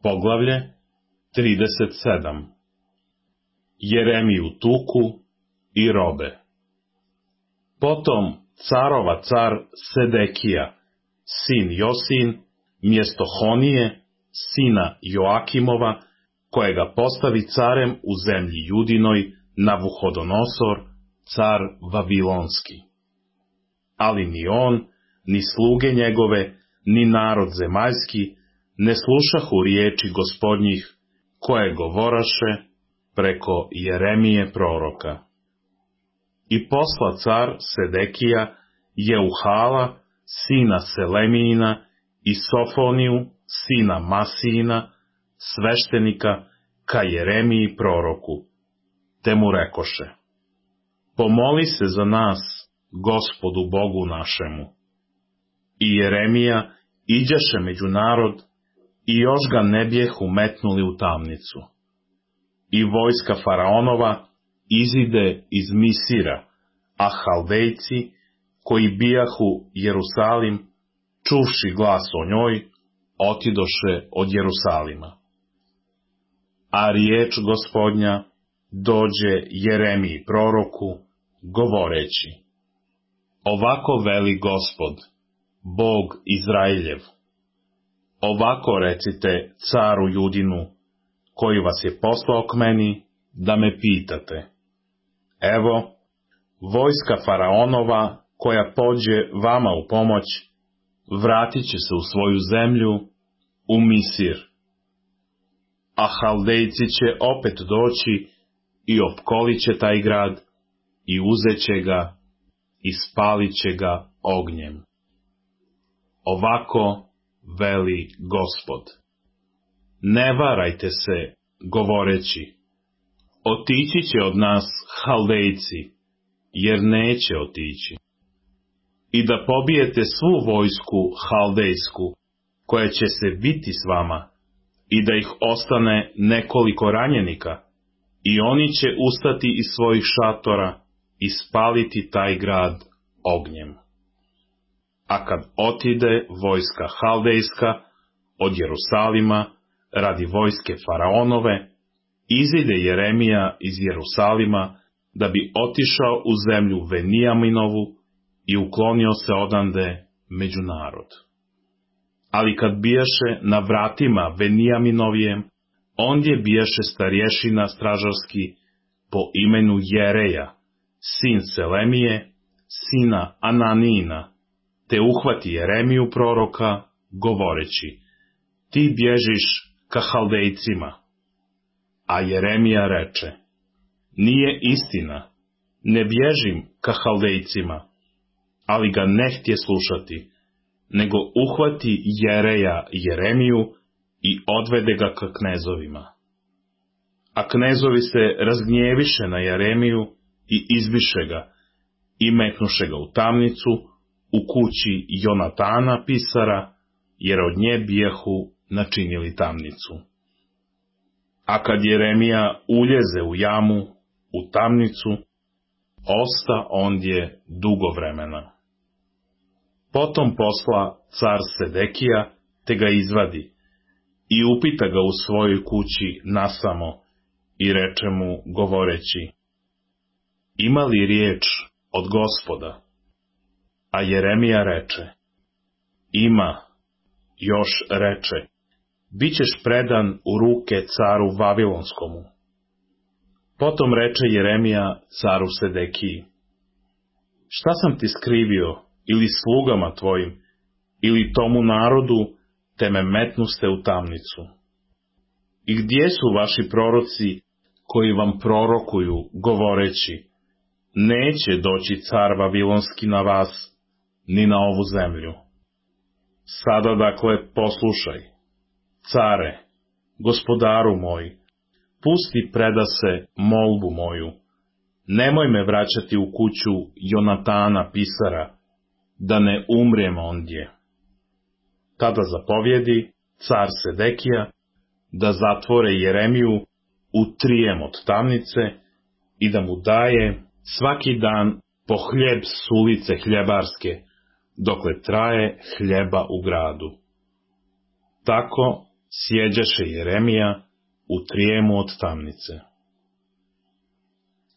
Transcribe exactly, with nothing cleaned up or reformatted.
Poglavlje trideset sedam. Jeremiju tuku i robe. Potom carova car Sedekija, sin Josin, mjesto Honije, sina Joakimova, kojega postavi carem u zemlji Judinoj Navuhodonosor, car Vavilonski. Ali ni on, ni sluge njegove, ni narod zemaljski, ne slušahu riječi gospodnjih, koje govoraše preko Jeremije proroka. I posla car Sedekija Jeuhala, sina Selemijina, i Sofoniju, sina Masijina, sveštenika, ka Jeremiji proroku, te mu rekoše: Pomoli se za nas, Gospodu Bogu našemu. I Jeremija iđaše među narod, i još ga ne bijehu metnuli u tamnicu. I vojska faraonova izide iz Misira, a Haldejci, koji bijahu Jerusalim, čuvši glas o njoj, otidoše od Jerusalima. A riječ Gospodnja dođe Jeremiji proroku, govoreći: Ovako veli Gospod, Bog Izraeljev. Ovako recite caru Judinu, koji vas je poslao k meni, da me pitate. Evo, vojska faraonova, koja pođe vama u pomoć, vratit će se u svoju zemlju, u Misir. A Haldejci će opet doći i opkolit će taj grad, i uzet će ga, i spalit će ga ognjem. Ovako veli Gospod. Ne varajte se, govoreći: Otići će od nas Haldejci, jer neće otići. I da pobijete svu vojsku Haldejsku, koja će se biti s vama, i da ih ostane nekoliko ranjenika, i oni će ustati iz svojih šatora i spaliti taj grad ognjem. A kad otide vojska Haldejska od Jerusalima radi vojske faraonove, izide Jeremija iz Jerusalima da bi otišao u zemlju Venijaminovu i uklonio se odande među narod. Ali kad bijaše na vratima Venijaminovijem, ondje bijaše starješina stražarski po imenu Jereja, sin Selemije, sina Ananina, te uhvati Jeremiju proroka, govoreći: Ti bježiš ka Haldejcima. A Jeremija reče: Nije istina, ne bježim ka Haldejcima. Ali ga ne htje slušati, nego uhvati Jereja Jeremiju i odvede ga ka knezovima. A knezovi se razgnjeviše na Jeremiju i izbiše ga, i metnuše ga u tamnicu, u kući Jonatana pisara, jer od nje bijahu načinili tamnicu. A kad Jeremija uljeze u jamu, u tamnicu, osta ondje dugo vremena. Potom posla car Sedekija, te ga izvadi, i upita ga u svojoj kući nasamo, i reče mu, govoreći: Ima li riječ od Gospoda? A Jeremija reče: Ima. Još reče: Bićeš predan u ruke caru Vavilonskomu. Potom reče Jeremija caru Sedekiji: Šta sam ti skrivio, ili slugama tvojim, ili tomu narodu, te me metnuste u tamnicu? I gdje su vaši proroci, koji vam prorokuju, govoreći: Neće doći car Vavilonski na vas, ni na ovu zemlju? Sada dakle poslušaj, care, gospodaru moj, pusti predase molbu moju, nemoj me vraćati u kuću Jonatana pisara, da ne umrijem ondje. Tada zapovjedi car Sedekija da zatvore Jeremiju u trijem od tamnice i da mu daje svaki dan po hljeb s ulice Hljebarske, dokle traje hljeba u gradu. Tako sjeđaše Jeremija u trijemu od tamnice.